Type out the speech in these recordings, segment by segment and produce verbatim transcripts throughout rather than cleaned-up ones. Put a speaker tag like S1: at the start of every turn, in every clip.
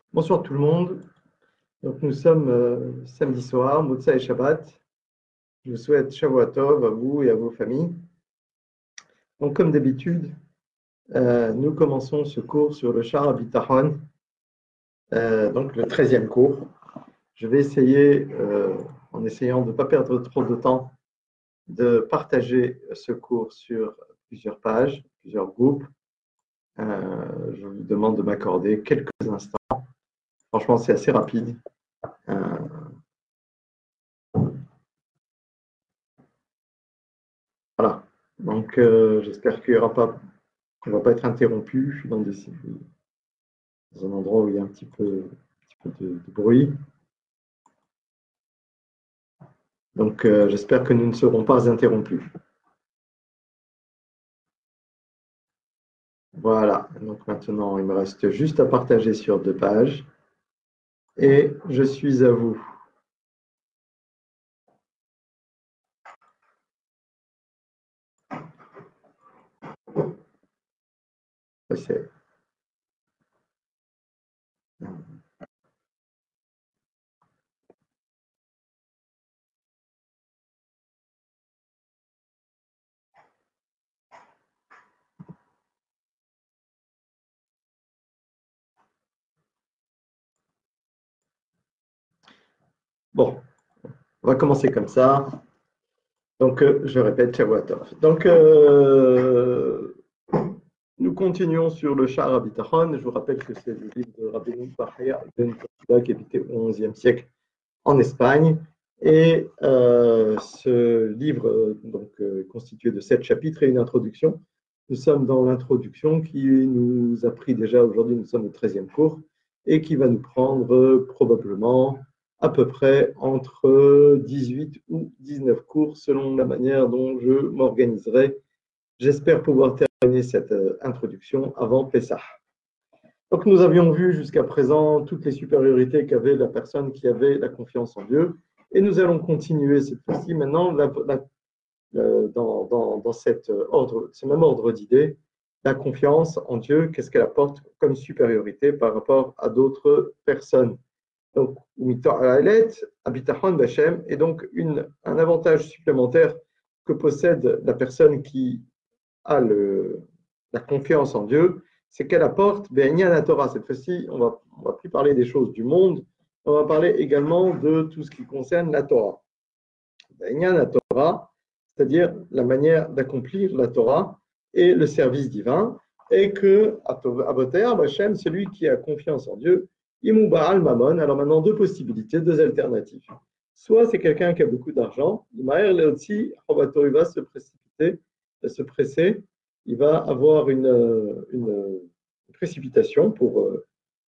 S1: Bonsoir tout le monde. Donc nous sommes euh, samedi soir, Motsa et Shabbat. Je vous souhaite Shavua Tov à vous et à vos familles. Donc comme d'habitude, euh, nous commençons ce cours sur le Sha'ar HaBitachon, euh, donc le treizième cours. Je vais essayer, euh, en essayant de ne pas perdre trop de temps, de partager ce cours sur plusieurs pages, plusieurs groupes. Euh, je vous demande de m'accorder quelques instants. Franchement, c'est assez rapide. Euh, voilà. Donc, euh, j'espère qu'il y aura pas, qu'on ne va pas être interrompu. Je suis dans, des, dans un endroit où il y a un petit peu, un petit peu de, de bruit. Donc, euh, j'espère que nous ne serons pas interrompus. Voilà. Donc, maintenant, il me reste juste à partager sur deux pages. Et je suis à vous. C'est bon. On va commencer comme ça. Donc, euh, je répète, Shavuatov. Donc, euh, nous continuons sur le Sha'ar HaBitachon. Je vous rappelle que c'est le livre de Rabbeinu Bachya Ben Yehuda qui habitait au onzième siècle en Espagne. Et euh, ce livre euh, donc, euh, constitué de sept chapitres et une introduction. Nous sommes dans l'introduction qui nous a pris déjà aujourd'hui, nous sommes au treizième cours, et qui va nous prendre euh, probablement à peu près entre dix-huit ou dix-neuf cours selon la manière dont je m'organiserai. J'espère pouvoir terminer cette euh, introduction avant Pessah. Donc nous avions vu jusqu'à présent toutes les supériorités qu'avait la personne qui avait la confiance en Dieu. Et nous allons continuer cette fois-ci maintenant la, la, la, dans, dans, dans cet ordre, ce même ordre d'idées, la confiance en Dieu, qu'est-ce qu'elle apporte comme supériorité par rapport à d'autres personnes. Donc, Abitachon Bachem est donc une, un avantage supplémentaire que possède la personne qui a le, la confiance en Dieu, c'est qu'elle apporte Be'inyan la Torah. Cette fois-ci, on va, on va plus parler des choses du monde, on va parler également de tout ce qui concerne la Torah. Be'inyan la Torah, c'est-à-dire la manière d'accomplir la Torah et le service divin, et que Aboter, Bachem, celui qui a confiance en Dieu, Imou Baal Mamon. Alors maintenant, deux possibilités, deux alternatives. Soit c'est quelqu'un qui a beaucoup d'argent, il va se précipiter, se presser, il va avoir une, une précipitation pour euh,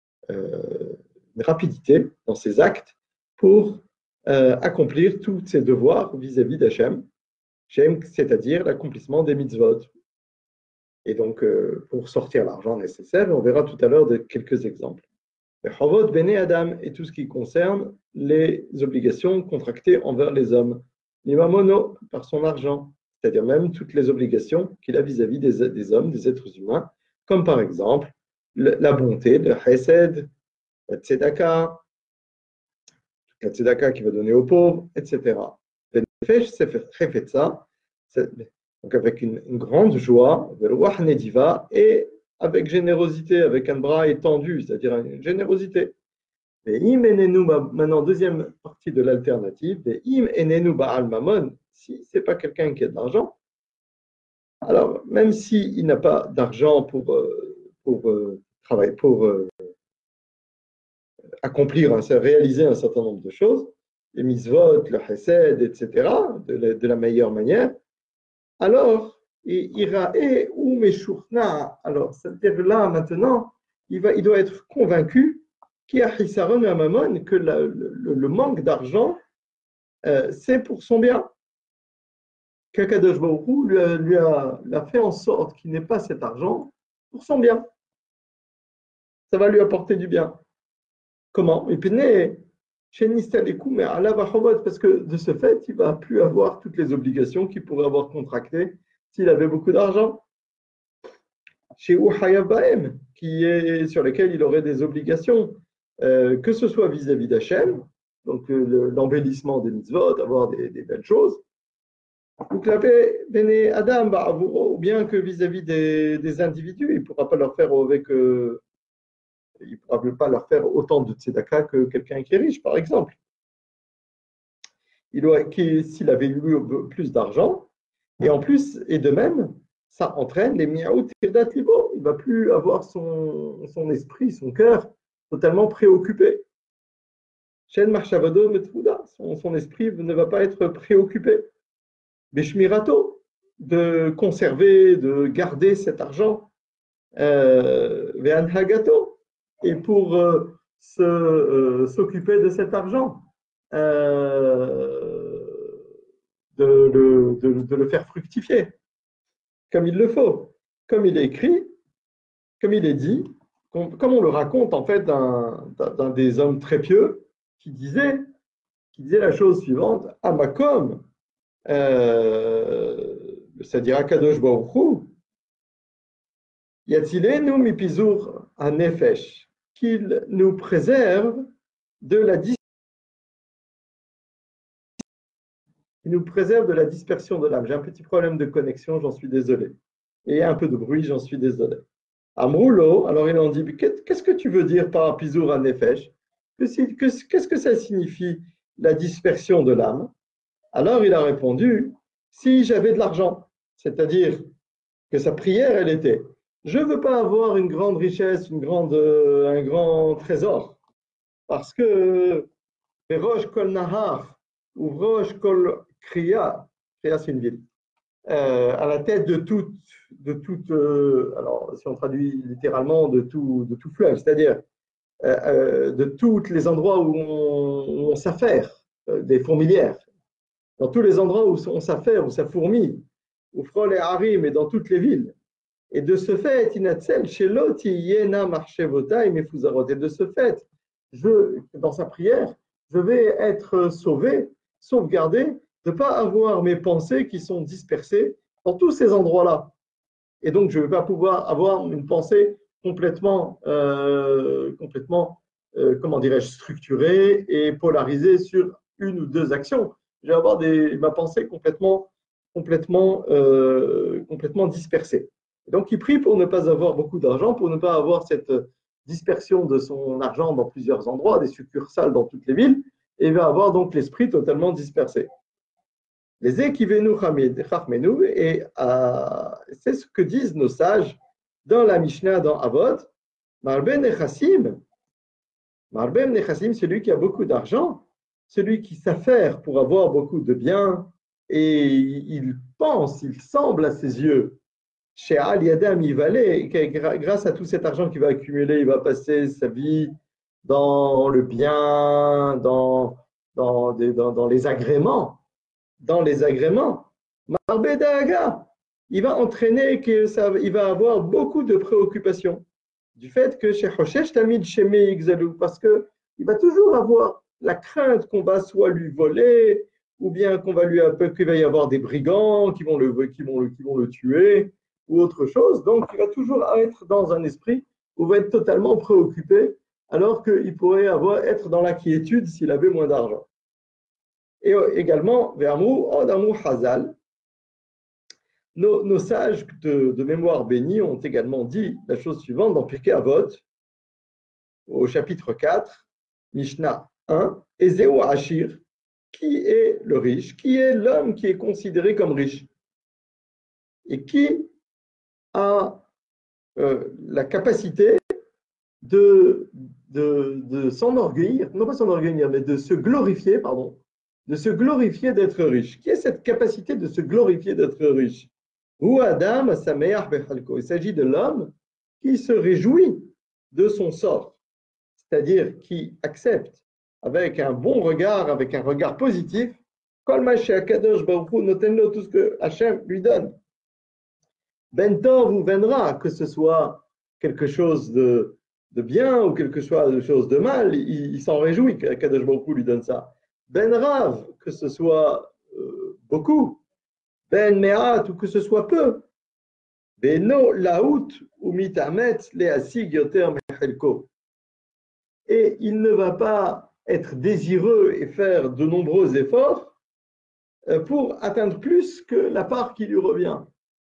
S1: une rapidité dans ses actes pour euh, accomplir tous ses devoirs vis-à-vis d'Hachem, c'est-à-dire l'accomplissement des mitzvot. Et donc, euh, pour sortir l'argent nécessaire, on verra tout à l'heure de quelques exemples. Chavot Bene Adam et tout ce qui concerne les obligations contractées envers les hommes. Limamono, par son argent, c'est-à-dire même toutes les obligations qu'il a vis-à-vis des, des hommes, des êtres humains, comme par exemple la bonté, le chesed, la tzedaka, la tzedaka qui va donner aux pauvres, et cetera. Benefesh, c'est ça, donc avec une, une grande joie, et avec générosité, avec un bras étendu, c'est-à-dire une générosité. Maintenant, deuxième partie de l'alternative, si ce n'est pas quelqu'un qui a de l'argent, alors même s'il n'a pas d'argent pour, pour euh, travailler, pour euh, accomplir, hein, réaliser un certain nombre de choses, les mitzvot, le chesed, et cetera, de la, de la meilleure manière, alors, irae ou meshurna, alors, c'est-à-dire là, maintenant, il, va, il doit être convaincu qu'il y a hisaron et mamon, que la, le, le, manque d'argent, euh, c'est pour son bien. Qu'Akadosh Baruch Hu lui a, lui, a, lui a fait en sorte qu'il n'ait pas cet argent pour son bien. Ça va lui apporter du bien. Comment? Et puis, parce que de ce fait, il ne va plus avoir toutes les obligations qu'il pourrait avoir contractées s'il avait beaucoup d'argent. Chez Uhayav Bahem, qui est sur lesquelles il aurait des obligations. euh, que ce soit vis-à-vis d'Hachem, donc euh, le- l'embellissement des mitzvot, avoir des, des belles choses, ou clapé bene Adam, ou bien que vis-à-vis des, des individus, il ne pourra pas leur faire avec, euh, il pourra pas leur faire autant de tzedaka que quelqu'un qui est riche, par exemple. Il doit, qui, s'il avait eu plus d'argent, et en plus, et de même, ça entraîne les miaout tirdat libo. Il ne va plus avoir son, son esprit, son cœur totalement préoccupé. Shen marchavado metfouda, son, son esprit ne va pas être préoccupé. Beshmirato, de conserver, de garder cet argent. Euh, Ve'anhagato, et pour euh, se, euh, s'occuper de cet argent. Euh, de, le, de, de le faire fructifier comme il le faut, comme il est écrit, comme il est dit, comme on le raconte en fait d'un, d'un des hommes très pieux qui disait, qui disait la chose suivante, Amakom, euh, c'est-à-dire Akadosh Baruch Hu, Yatzilenu mipizur hanefesh, qu'il nous préserve de la dis- il nous préserve de la dispersion de l'âme. J'ai un petit problème de connexion, j'en suis désolé. Et un peu de bruit, j'en suis désolé. Amroulo, alors ils ont dit, qu'est-ce que tu veux dire par Pizour à Nefesh? Qu'est-ce que ça signifie la dispersion de l'âme? Alors il a répondu, si j'avais de l'argent, c'est-à-dire que sa prière, elle était, je ne veux pas avoir une grande richesse, une grande, euh, un grand trésor, parce que Rosh Kol Nahar ou Rosh Kol Kriya, Kriya c'est une ville, euh, à la tête de toute, de toute euh, alors si on traduit littéralement, de tout, de tout fleuve, c'est-à-dire euh, euh, de tous les endroits où on, où on s'affaire, euh, des fourmilières, dans tous les endroits où on s'affaire, où ça fourmille, où frôle et harim et dans toutes les villes. Et de ce fait, inatzel chez l'autre, yena marchevota et mefuzarot. Et de ce fait, je, dans sa prière, je vais être sauvé, sauvegardé, de ne pas avoir mes pensées qui sont dispersées dans tous ces endroits-là. Et donc, je ne vais pas pouvoir avoir une pensée complètement, euh, complètement euh, comment dirais-je, structurée et polarisée sur une ou deux actions. Je vais avoir des, ma pensée complètement, complètement, euh, complètement dispersée. Et donc, il prie pour ne pas avoir beaucoup d'argent, pour ne pas avoir cette dispersion de son argent dans plusieurs endroits, des succursales dans toutes les villes, et il va avoir donc l'esprit totalement dispersé. Les Ekivenu Chachmenu, et euh, c'est ce que disent nos sages dans la Mishnah, dans Avot, Marben Nechassim, Marben Nechassim, celui qui a beaucoup d'argent, celui qui s'affaire pour avoir beaucoup de biens, et il pense, il semble à ses yeux, chez Al Yadam Ivalé, grâce à tout cet argent qu'il va accumuler, il va passer sa vie dans le bien, dans, dans, des, dans, dans les agréments, dans les agréments. Marbedaga, il va entraîner que ça, il va avoir beaucoup de préoccupations du fait que chez Hoshesh Tamid Shemei Igzalou, parce que il va toujours avoir la crainte qu'on va soit lui voler, ou bien qu'on va lui qu'il va y avoir des brigands qui vont le qui vont le qui vont le tuer ou autre chose. Donc il va toujours être dans un esprit où il va être totalement préoccupé, alors qu'il pourrait avoir être dans la quiétude s'il avait moins d'argent. Et également, Ve'amru Odamru Hazal, nos, nos sages de, de mémoire bénie ont également dit la chose suivante dans Pirkei Avot, au chapitre quatre, Mishnah un, Ezeu Ashir, qui est le riche, qui est l'homme qui est considéré comme riche et qui a euh, la capacité de, de, de s'enorgueillir, non pas s'enorgueillir, mais de se glorifier, pardon, de se glorifier d'être riche. Qui a cette capacité de se glorifier d'être riche? Ou Adam, il s'agit de l'homme qui se réjouit de son sort, c'est-à-dire qui accepte avec un bon regard, avec un regard positif, tout ce que Hachem lui donne. Ben tov ou ben ra, que ce soit quelque chose de, de bien ou quelque chose de mal, il, il s'en réjouit qu'Akadosh Baruch Hu lui donne ça. Ben rav, que ce soit euh, beaucoup, ben me'at ou que ce soit peu, beno laout ou mitamet leasig yoter mechelko. et il ne va pas être désireux et faire de nombreux efforts pour atteindre plus que la part qui lui revient.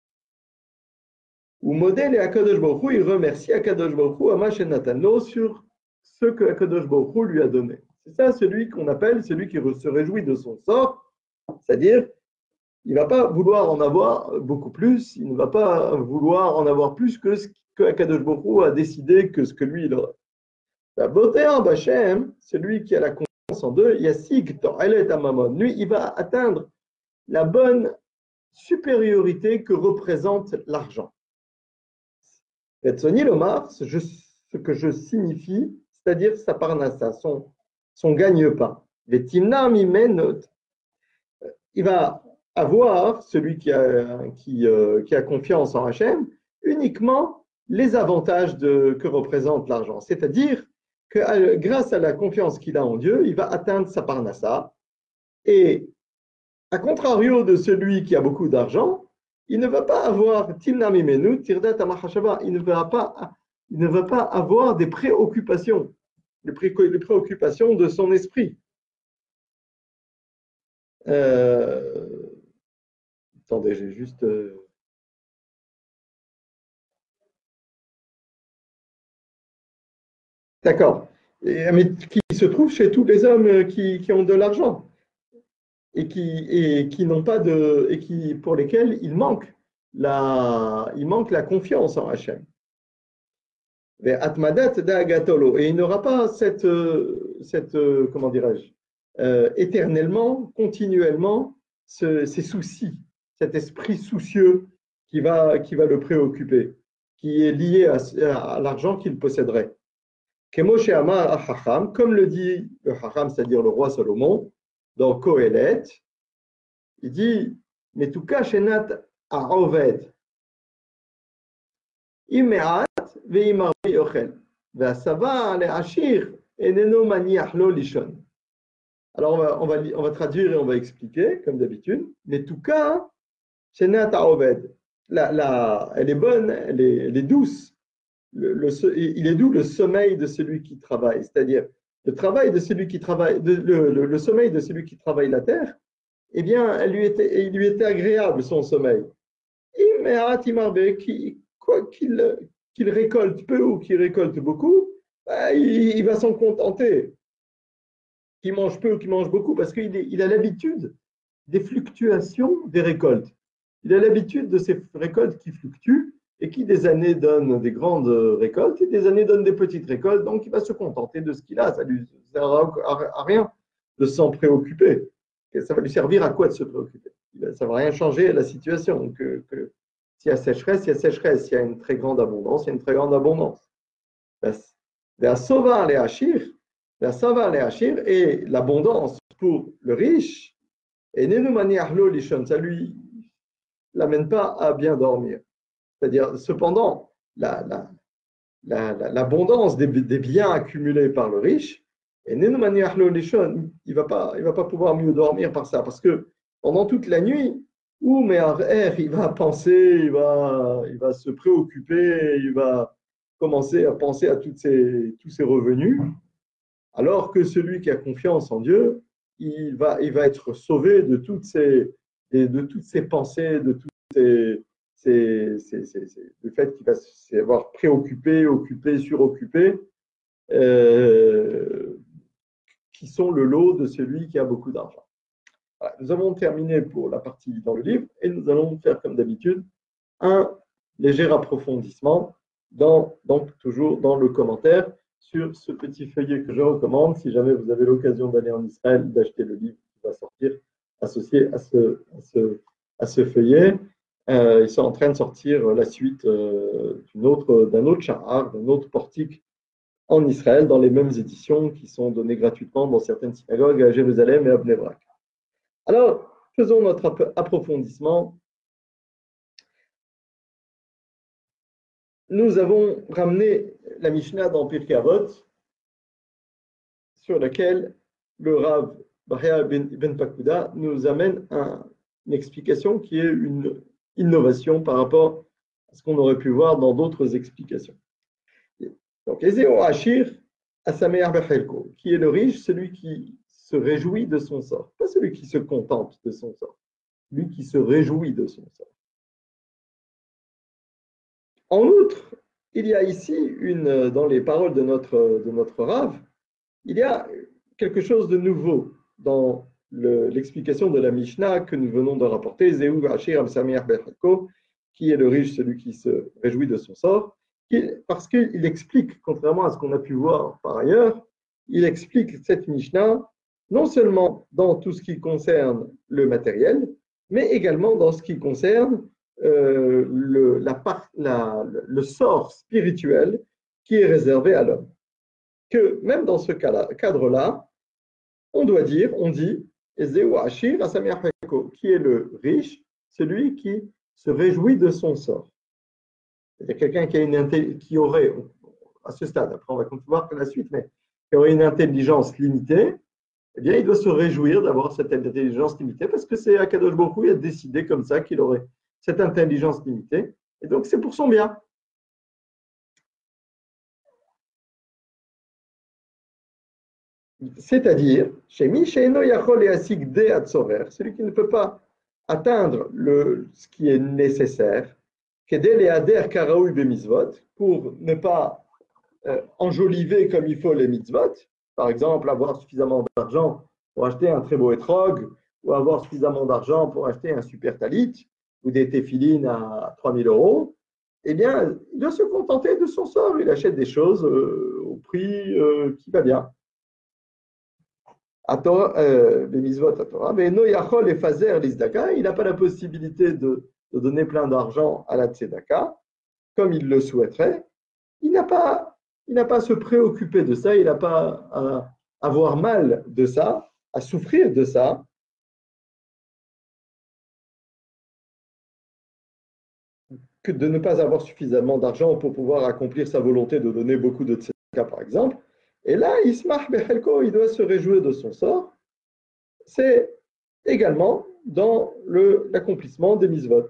S1: Ou modèle et Akadosh Baruch Hu, il remercie Akadosh Baruch Hu, Amash et Nathano, sur ce que Akadosh Baruch Hu lui a donné. C'est ça celui qu'on appelle celui qui se réjouit de son sort, c'est-à-dire il ne va pas vouloir en avoir beaucoup plus, il ne va pas vouloir en avoir plus que ce que Akadosh Baruch Hu a décidé que ce que lui il aura. La beauté en Bachem, celui qui a la confiance en deux, Yassig To'elet Amamon, lui il va atteindre la bonne supériorité que représente l'argent. Betsoni Lomar, ce que je signifie, c'est-à-dire sa parnassa, son, son gagne-pain. Vetimna mimenot, il va avoir, celui qui a, qui, euh, qui a confiance en Hachem, uniquement les avantages de, que représente l'argent. C'est-à-dire que grâce à la confiance qu'il a en Dieu, il va atteindre sa parnassa. Et à contrario de celui qui a beaucoup d'argent, il ne va pas avoir Timna Mimenu, Tirdat Amachashava, il ne va pas, il ne va pas avoir des préoccupations, les, pré, les préoccupations de son esprit. Euh, attendez, j'ai juste. Euh, D'accord. Et, mais qui se trouve chez tous les hommes qui, qui ont de l'argent et qui, et qui n'ont pas de. Et qui, pour lesquels il manque la, il manque la confiance en Hachem. Et il n'aura pas cette, cette comment dirais-je, euh, éternellement, continuellement, ce, ces soucis, cet esprit soucieux qui va, qui va le préoccuper, qui est lié à, à l'argent qu'il posséderait. Comme le dit le Hacham, c'est-à-dire le roi Salomon, dans Kohelet, il dit, mais tout cas, Shenat Aroved, Imeat ve'imar yochel. Alors, on va, on, va, on va traduire et on va expliquer, comme d'habitude. Mais tout cas, la, la, elle est bonne, elle est, elle est douce. Le, le, il est doux le sommeil de celui qui travaille. C'est-à-dire, le travail de celui qui travaille, de, le, le, le sommeil de celui qui travaille la terre, eh bien, elle lui était, il lui était agréable, son sommeil. Quoi qu'il qu'il récolte peu ou qu'il récolte beaucoup, bah, il, il va s'en contenter. Qu'il mange peu ou qu'il mange beaucoup, parce qu'il il a l'habitude des fluctuations des récoltes. Il a l'habitude de ces récoltes qui fluctuent et qui des années donnent des grandes récoltes et des années donnent des petites récoltes. Donc, il va se contenter de ce qu'il a. Ça ne lui sert à rien de s'en préoccuper. Ça va lui servir à quoi de se préoccuper? Ça ne va rien changer à la situation. Que, que, S'il y a sécheresse, il y a sécheresse. S'il y a une très grande abondance, il y a une très grande abondance. La sova les hachir, la sova les hachir et l'abondance pour le riche, et nenumaniahlo lishon, ça lui l'amène pas à bien dormir. C'est-à-dire, cependant, la, la, la, la, l'abondance des, des biens accumulés par le riche, et nenumaniahlo lishon, il va pas, il va pas pouvoir mieux dormir par ça, parce que pendant toute la nuit, ou mais il va penser, il va, il va se préoccuper, il va commencer à penser à toutes ces, tous ses revenus, alors que celui qui a confiance en Dieu, il va, il va être sauvé de toutes ces, de toutes ces pensées, de toutes ces, ces, ces, ces, ces le fait qu'il va s'avoir préoccupé, occupé, suroccupé, euh, qui sont le lot de celui qui a beaucoup d'argent. Voilà, nous avons terminé pour la partie dans le livre et nous allons faire comme d'habitude un léger approfondissement dans, donc toujours dans le commentaire sur ce petit feuillet que je recommande si jamais vous avez l'occasion d'aller en Israël, d'acheter le livre qui va sortir associé à ce, à ce, à ce feuillet. Euh, ils sont en train de sortir la suite euh, d'une autre, d'un autre chahar, d'un autre portique en Israël dans les mêmes éditions qui sont données gratuitement dans certaines synagogues à Jérusalem et à Bnei Brak. Alors, faisons notre approfondissement. Nous avons ramené la Mishnah dans Pirkei Avot, sur laquelle le Rav Bahya Ben Pakuda nous amène un, une explication qui est une innovation par rapport à ce qu'on aurait pu voir dans d'autres explications. Donc, Ezeo Hachir, Asameach Bechelko, qui est le riche, celui qui se réjouit de son sort, pas celui qui se contente de son sort, lui qui se réjouit de son sort. En outre, il y a ici, une, dans les paroles de notre, de notre Rav, il y a quelque chose de nouveau dans le, l'explication de la Mishnah que nous venons de rapporter, Zéhu Hachir Amsameach Bechelko, qui est le riche, celui qui se réjouit de son sort, parce qu'il explique, contrairement à ce qu'on a pu voir par ailleurs, il explique cette Mishnah non seulement dans tout ce qui concerne le matériel, mais également dans ce qui concerne euh, le, la, la, le sort spirituel qui est réservé à l'homme. Que même dans ce cadre-là, on doit dire, on dit, Ezeu Ashir Asameach Bechelko, qui est le riche, celui qui se réjouit de son sort. C'est-à-dire quelqu'un qui, a une, qui aurait, à ce stade, après on va voir que la suite, mais qui aurait une intelligence limitée, eh bien, il doit se réjouir d'avoir cette intelligence limitée parce que c'est Akadosh Baruch Hu qui a décidé comme ça qu'il aurait cette intelligence limitée. Et donc, c'est pour son bien. C'est-à-dire, celui qui ne peut pas atteindre le, ce qui est nécessaire, pour ne pas euh, enjoliver comme il faut les mitzvot, par exemple, avoir suffisamment d'argent pour acheter un très beau étrog, ou avoir suffisamment d'argent pour acheter un super talit, ou des téphilines à trois mille euros, eh bien, il doit se contenter de son sort. Il achète des choses euh, au prix euh, qui va bien. Les mitzvot à Torah, mais no yachol et fazer l'izdaka, il n'a pas la possibilité de, de donner plein d'argent à la tzedaka, comme il le souhaiterait. Il n'a pas, il n'a pas à se préoccuper de ça, il n'a pas à avoir mal de ça, à souffrir de ça. Que de ne pas avoir suffisamment d'argent pour pouvoir accomplir sa volonté de donner beaucoup de tzedaka, par exemple. Et là, Ismach Bechelko, il doit se réjouir de son sort. C'est également dans le, l'accomplissement des mitzvot.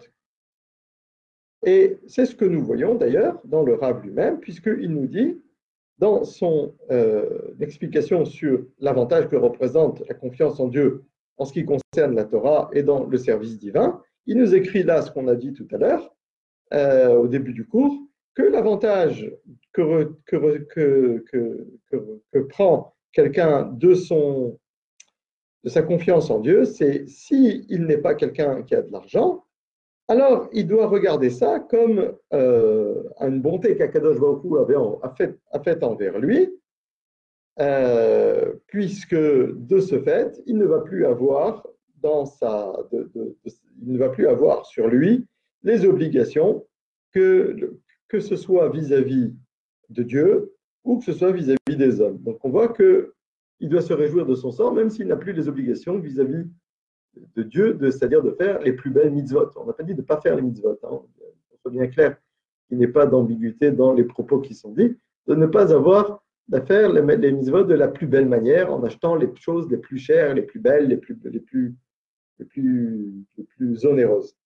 S1: Et c'est ce que nous voyons d'ailleurs dans le Rav lui-même, puisqu'il nous dit, dans son euh, explication sur l'avantage que représente la confiance en Dieu en ce qui concerne la Torah et dans le service divin, il nous écrit là ce qu'on a dit tout à l'heure, euh, au début du cours, que l'avantage que, que, que, que, que prend quelqu'un de son de sa confiance en Dieu, c'est s'il n'est pas quelqu'un qui a de l'argent, alors il doit regarder ça comme euh, une bonté qu'Akadosh Baruch Hu avait en, a faite fait envers lui, euh, puisque de ce fait, il ne va plus avoir dans sa, de, de, de, il ne va plus avoir sur lui les obligations que, que ce soit vis-à-vis de Dieu ou que ce soit vis-à-vis des hommes. Donc on voit que il doit se réjouir de son sort, même s'il n'a plus les obligations vis-à-vis de Dieu, de, c'est-à-dire de faire les plus belles mitzvot. On n'a pas dit de ne pas faire les mitzvot, hein. Il faut bien clair qu'il n'y ait pas d'ambiguïté dans les propos qui sont dits, de ne pas avoir à faire les, les mitzvot de la plus belle manière, en achetant les choses les plus chères, les plus belles, les plus, les plus, les plus, les plus onéreuses.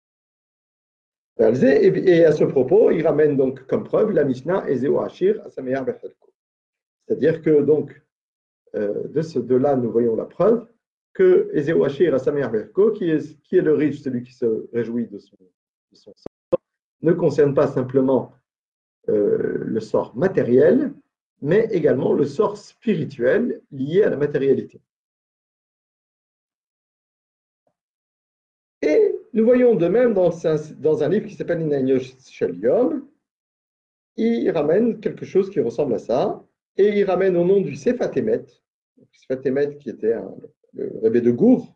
S1: Et à ce propos, il ramène donc comme preuve la Mishnah Ezeu Ashir Asameach Bechelko. C'est-à-dire que donc, Euh, de, ce, de là, nous voyons la preuve que Ezeu Ashir Asameach Bechelko, qui est, qui est le riche, celui qui se réjouit de son, de son sort, ne concerne pas simplement euh, le sort matériel, mais également le sort spirituel lié à la matérialité. Et nous voyons de même dans un, dans un livre qui s'appelle Inagnosh Shel Yom, il ramène quelque chose qui ressemble à ça, et il ramène au nom du Sefat Emet, Sefat Emet qui était un, le Rebbe de Gour,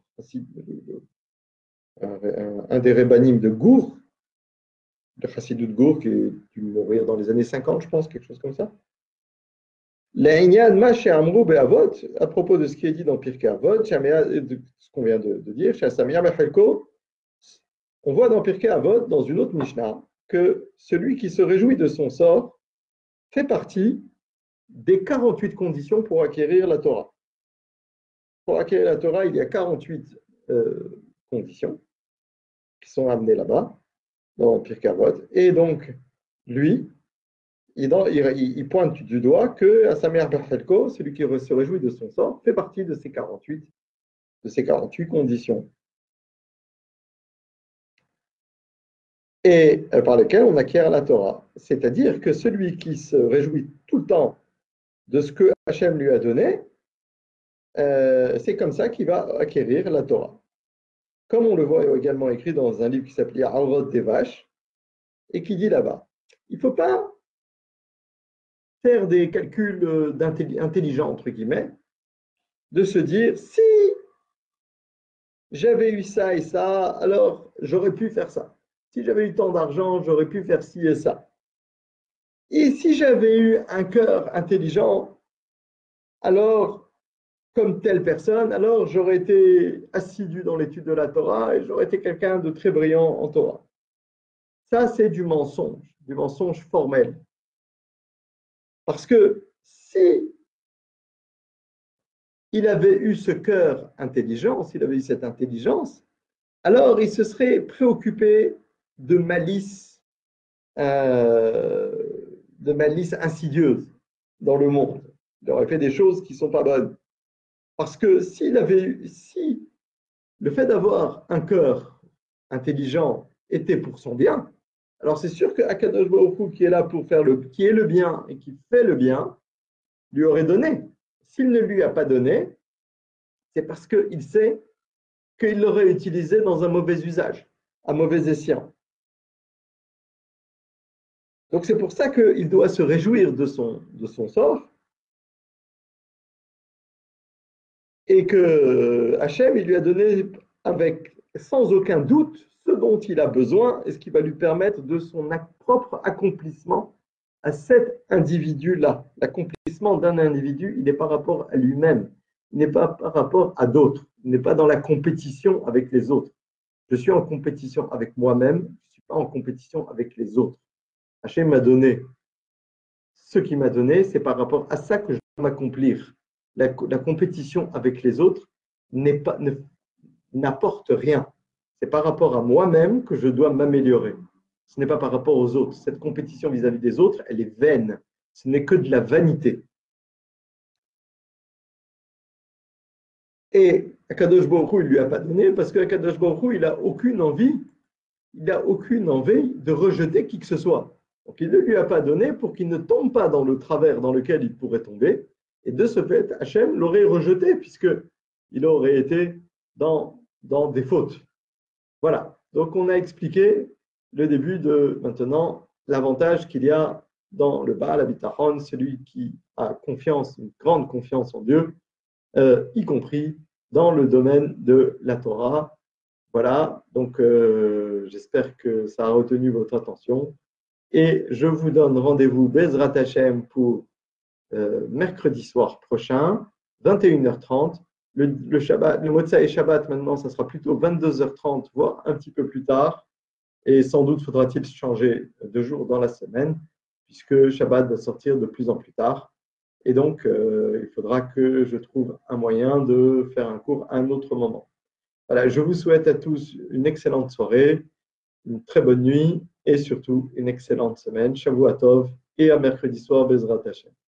S1: un, un, un des Rebbanim de Gour, de Chassidut Gour, qui est dû mourir dans les années cinquante, je pense, quelque chose comme ça. L'Aïnyan Maché Amrou Be'avot, à propos de ce qui est dit dans Pirkei Avot, de ce qu'on vient de, de dire, chez Asameach Bechelko, on voit dans Pirkei Avot, dans une autre Mishnah, que celui qui se réjouit de son sort fait partie des quarante-huit conditions pour acquérir la Torah. Pour acquérir la Torah, il y a quarante-huit euh, conditions qui sont amenées là-bas, dans Pirkei Avot. Et donc, lui, il, il, il pointe du doigt que Samer Berfelko, celui qui se réjouit de son sort, fait partie de ces quarante-huit, de ces quarante-huit conditions. Et euh, par lesquelles on acquiert la Torah. C'est-à-dire que celui qui se réjouit tout le temps de ce que Hachem lui a donné, euh, c'est comme ça qu'il va acquérir la Torah. Comme on le voit également écrit dans un livre qui s'appelait Arot des vaches, et qui dit là-bas, il ne faut pas faire des calculs intelligents, entre guillemets, de se dire, si j'avais eu ça et ça, alors j'aurais pu faire ça. Si j'avais eu tant d'argent, j'aurais pu faire ci et ça. Et si j'avais eu un cœur intelligent, alors, comme telle personne, alors j'aurais été assidu dans l'étude de la Torah et j'aurais été quelqu'un de très brillant en Torah. Ça, c'est du mensonge, du mensonge formel. Parce que si il avait eu ce cœur intelligent, s'il avait eu cette intelligence, alors il se serait préoccupé de malice, euh, de malice insidieuse dans le monde. Il aurait fait des choses qui ne sont pas bonnes. Parce que s'il avait eu, si le fait d'avoir un cœur intelligent était pour son bien, alors c'est sûr que Akadosh Baruch Hu, qui est là pour faire le, qui est le bien et qui fait le bien, lui aurait donné. S'il ne lui a pas donné, c'est parce qu'il sait qu'il l'aurait utilisé dans un mauvais usage, un mauvais escient. Donc c'est pour ça qu'il doit se réjouir de son, de son sort et que Hachem, il lui a donné avec, sans aucun doute, ce dont il a besoin et ce qui va lui permettre de son propre accomplissement à cet individu-là. L'accomplissement d'un individu, il n'est pas rapport à lui-même, il n'est pas par rapport à d'autres, il n'est pas dans la compétition avec les autres. Je suis en compétition avec moi-même, je ne suis pas en compétition avec les autres. Hachem m'a donné ce qu'il m'a donné, c'est par rapport à ça que je dois m'accomplir. La, la compétition avec les autres n'est pas, ne, n'apporte rien. C'est par rapport à moi-même que je dois m'améliorer. Ce n'est pas par rapport aux autres. Cette compétition vis-à-vis des autres, elle est vaine. Ce n'est que de la vanité. Et Akadosh Baruch Hu, il ne lui a pas donné parce qu'Akadosh Baruch Hu, il n'a aucune envie, il n'a aucune envie de rejeter qui que ce soit. Donc il ne lui a pas donné pour qu'il ne tombe pas dans le travers dans lequel il pourrait tomber. Et de ce fait, Hachem l'aurait rejeté puisqu'il aurait été dans, dans des fautes. Voilà. Donc on a expliqué le début de maintenant l'avantage qu'il y a dans le Baal Habitachon, celui qui a confiance, une grande confiance en Dieu, euh, y compris dans le domaine de la Torah. Voilà, donc euh, j'espère que ça a retenu votre attention. Et je vous donne rendez-vous Bezrat Hashem pour euh, mercredi soir prochain, vingt et une heures trente. Le, le Shabbat, le Motzai et Shabbat, maintenant, ça sera plutôt vingt-deux heures trente, voire un petit peu plus tard. Et sans doute faudra-t-il changer de jour dans la semaine, puisque Shabbat va sortir de plus en plus tard. Et donc, euh, il faudra que je trouve un moyen de faire un cours à un autre moment. Voilà, je vous souhaite à tous une excellente soirée, une très bonne nuit et surtout une excellente semaine. Shavua Tov et à mercredi soir, Bezrat Hashem.